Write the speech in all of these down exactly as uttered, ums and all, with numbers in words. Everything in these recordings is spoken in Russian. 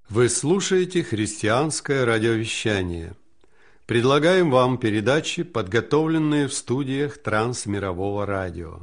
Вы слушаете христианское радиовещание. Предлагаем вам передачи, подготовленные в студиях Трансмирового радио.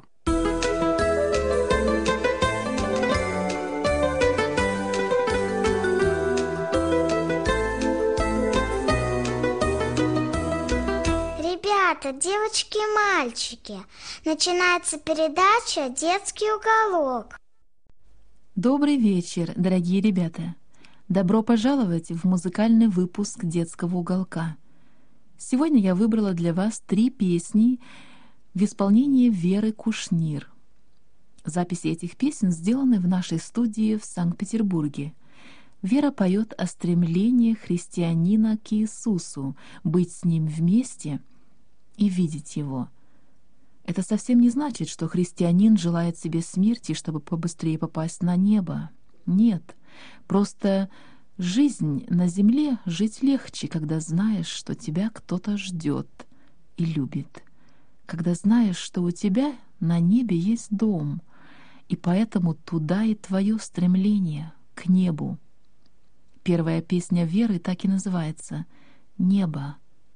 Ребята, девочки и мальчики, начинается передача «Детский уголок». Добрый вечер, дорогие ребята! Добро пожаловать в музыкальный выпуск «Детского уголка». Сегодня я выбрала для вас три песни в исполнении Веры Кушнир. Записи этих песен сделаны в нашей студии в Санкт-Петербурге. Вера поет о стремлении христианина к Иисусу, быть с Ним вместе и видеть Его. Это совсем не значит, что христианин желает себе смерти, чтобы побыстрее попасть на небо. Нет, просто жизнь на земле жить легче, когда знаешь, что тебя кто-то ждет и любит, когда знаешь, что у тебя на небе есть дом, и поэтому туда и твое стремление, к небу. Первая песня Веры так и называется «Небо».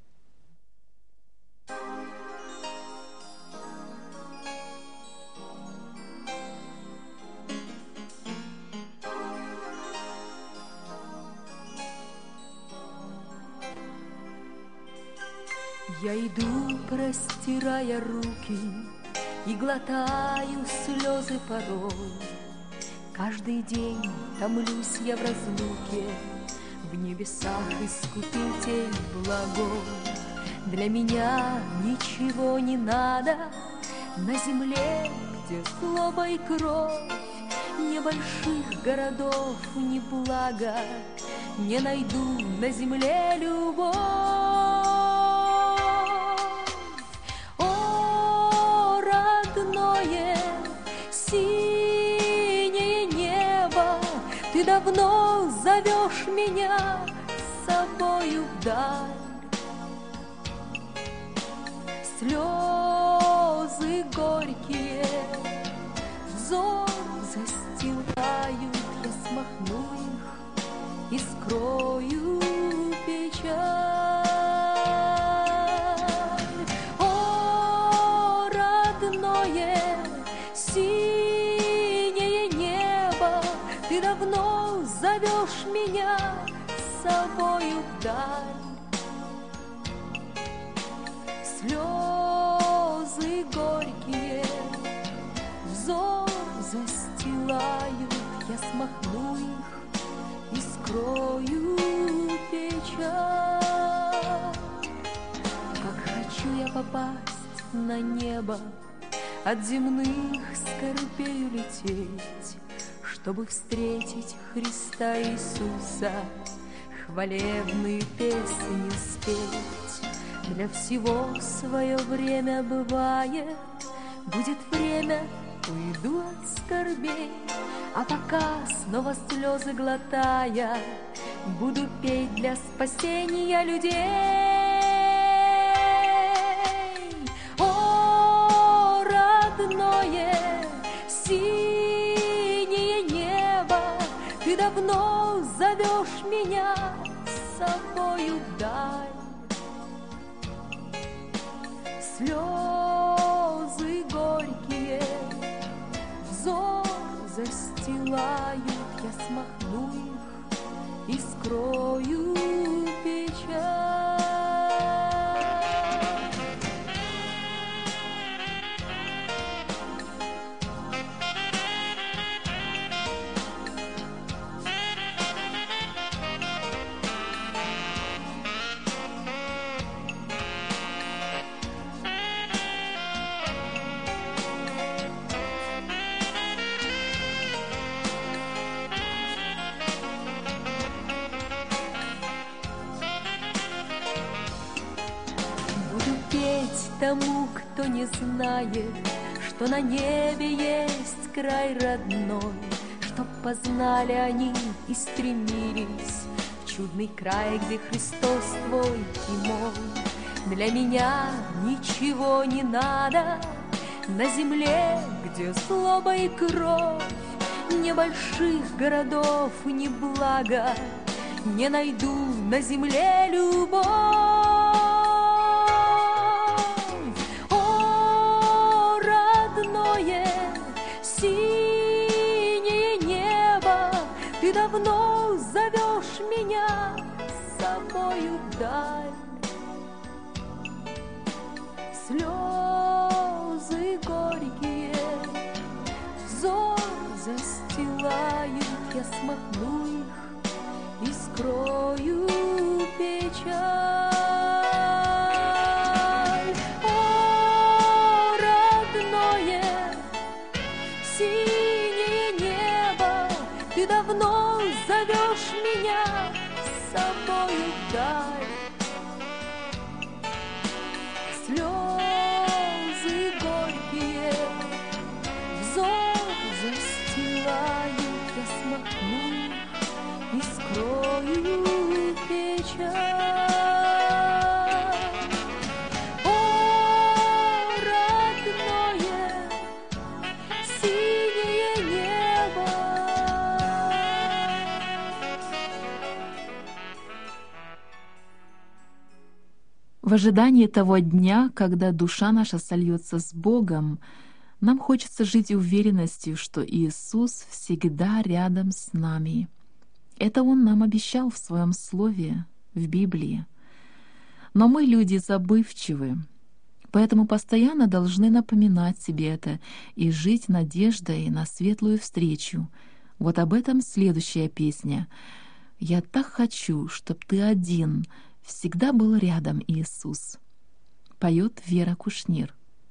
Я иду, простирая руки, и глотаю слезы порой. Каждый день томлюсь я в разлуке, в небесах искупитель благой. Для меня ничего не надо на земле, где злоба и кровь. Ни больших городов, ни блага не найду на земле любовь. Синее небо, ты давно зовешь меня с собою вдаль. Слезы горькие взор застилают, я смахну их и скрою печаль. О, родное, синее небо, ты давно зовешь меня с собою вдаль. Слезы горькие взор застилают, я смахну их и скрою печаль. Как хочу я попасть на небо, от земных скорбей улететь, чтобы встретить Христа Иисуса, хвалебные песни спеть. Для всего свое время бывает, будет время, уйду от скорбей, а пока снова слезы глотая, буду петь для спасения людей. Родное, синее небо, ты давно зовешь меня с собою вдаль. Слезы горькие взор застилают, я смахну их и скрою печаль. Тому, кто не знает, что на небе есть край родной, чтоб познали они и стремились в чудный край, где Христос твой и мой. Для меня ничего не надо на земле, где злоба и кровь. небольших городов, ни блага не найду на земле любовь. О, родное, синее небо, ты давно зовешь меня с собою вдаль. Слезы горькие взор застилают, я смахну их и скрою печаль. О, родное, синее небо, ты давно зовешь меня с собою вдаль. Слезы горькие взор застилают, я смахну и скрою печаль. О, родное, синее небо. В ожидании того дня, когда душа наша сольется с Богом, нам хочется жить уверенностью, что Иисус всегда рядом с нами. Это Он нам обещал в Своем Слове, в Библии. Но мы люди забывчивы, поэтому постоянно должны напоминать себе это и жить надеждой на светлую встречу. Вот об этом следующая песня. «Я так хочу, чтоб ты один всегда был рядом, Иисус», поет Вера Кушнир.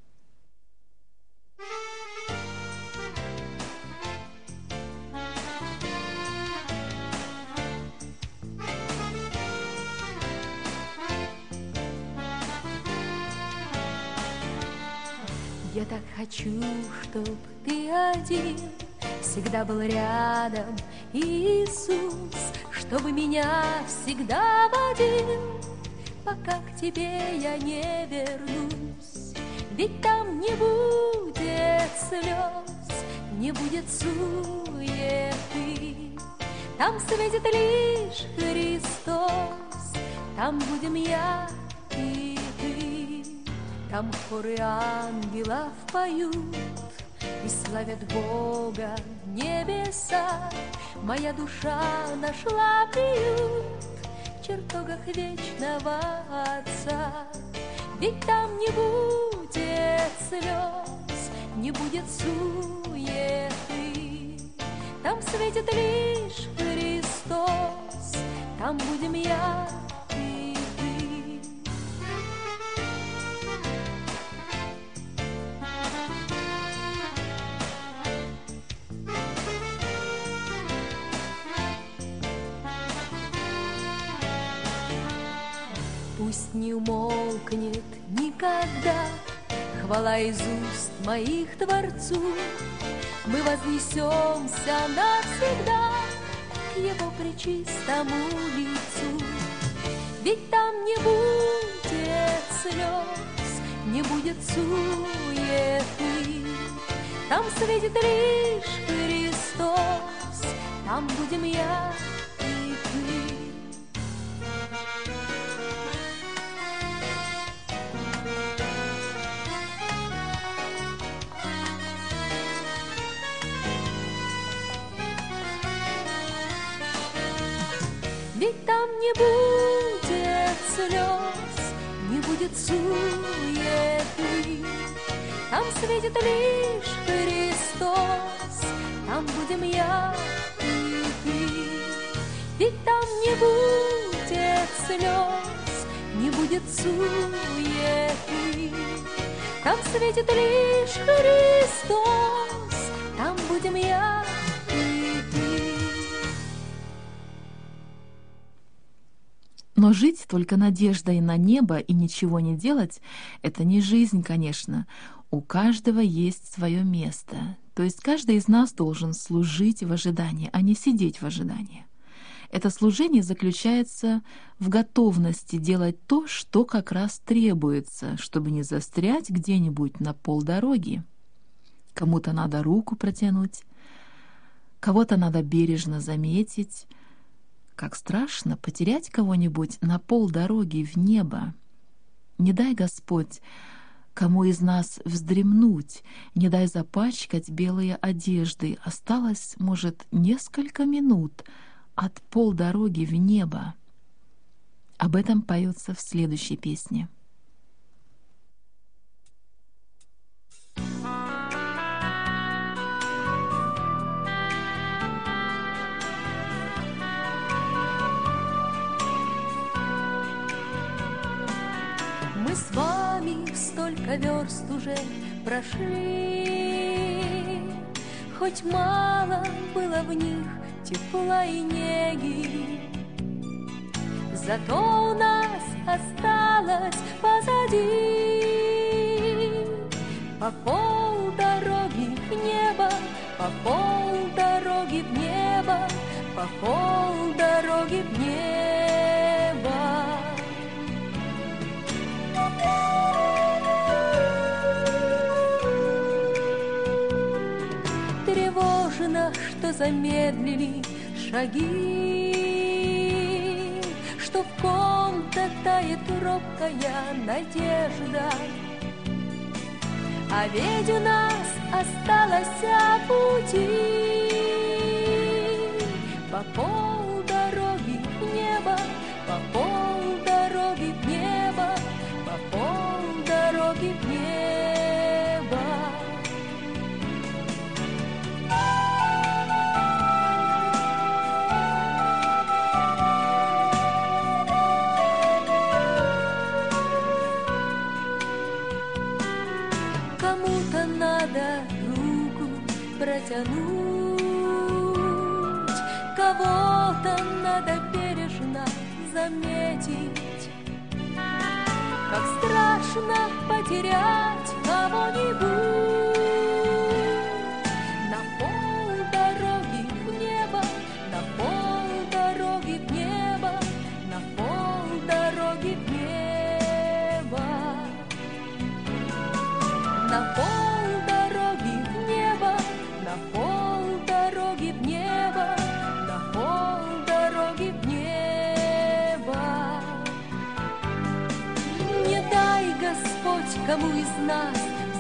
Я так хочу, чтоб ты один всегда был рядом, Иисус, чтобы меня всегда водил, пока к тебе я не вернусь. Ведь там не будет слез, не будет суеты, там светит лишь Христос, там будем я и ты. Там хоры ангелов поют и славят Бога небеса. Моя душа нашла приют в чертогах вечного Отца. Ведь там не будет слез, не будет суеты, там светит лишь Христос, там будем я и ты. Пусть не умолкнет никогда хвала из уст моих Творцу. Мы вознесемся навсегда к Его пречистому лицу. Ведь там не будет слез, не будет суеты, там светит лишь Христос, там будем я и ты. Ведь там не будет слез, не будет суеты, там светит лишь Христос, там будем я и ты. Ведь там не будет слез, не будет суеты, там светит лишь Христос, там будем я и ты. Но жить только надеждой на небо и ничего не делать — это не жизнь, конечно. У каждого есть свое место. То есть каждый из нас должен служить в ожидании, а не сидеть в ожидании. Это служение заключается в готовности делать то, что как раз требуется, чтобы не застрять где-нибудь на полдороги. Кому-то надо руку протянуть, Кого-то надо бережно заметить. Как страшно потерять кого-нибудь на полдороги в небо. Не дай, Господь, кому из нас вздремнуть, не дай запачкать белые одежды. Осталось, может, несколько минут от полдороги в небо. Об этом поется в следующей песне. Мы с вами столько верст уже прошли, хоть мало было в них тепла и неги, зато у нас осталось позади по полдороги в небо, по полдороги в небо, по полдороги в небо. Тревожно, что замедлили шаги, что в ком-то тает робкая надежда. А ведь у нас осталось пути по полдороги в небо, по полдороги в небо, по полдороги в небо. Кому-то надо руку протянуть, кого-то надо бережно заметить. Как страшно потерять кого-нибудь на полдороги в небо, на полдороги в небо, на полдороги в небо. На полдороги в небо, на полдороги в небо, на полдороги в небо. Не дай, Господь, кому из нас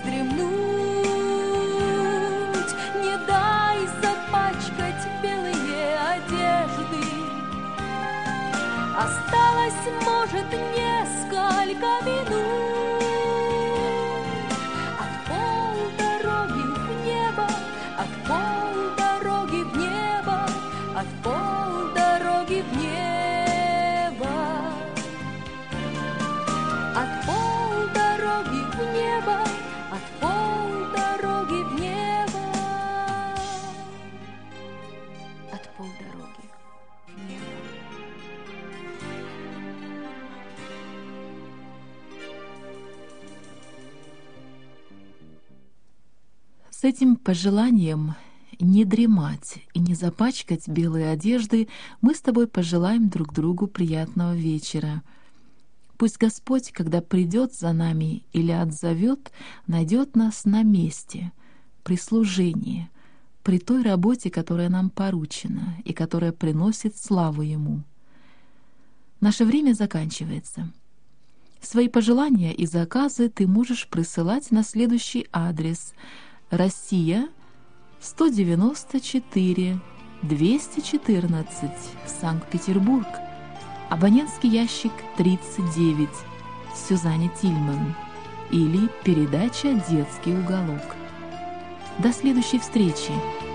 вздремнуть, не дай запачкать белые одежды. Осталось, может, несколько минут. От полдороги в небо, от полдороги в небо, от полдороги в небо, от полдороги в небо, от полдороги в небо. С этим пожеланием не дремать и не запачкать белые одежды мы с тобой пожелаем друг другу приятного вечера. Пусть Господь, когда придет за нами или отзовет, найдет нас на месте, при служении, при той работе, которая нам поручена и которая приносит славу Ему. Наше время заканчивается. Свои пожелания и заказы ты можешь присылать на следующий адрес: Россия, сто девяносто четыре, двести четырнадцать, Санкт-Петербург. Абонентский ящик тридцать девять, Сюзанне Тильман. Или передача «Детский уголок». До следующей встречи!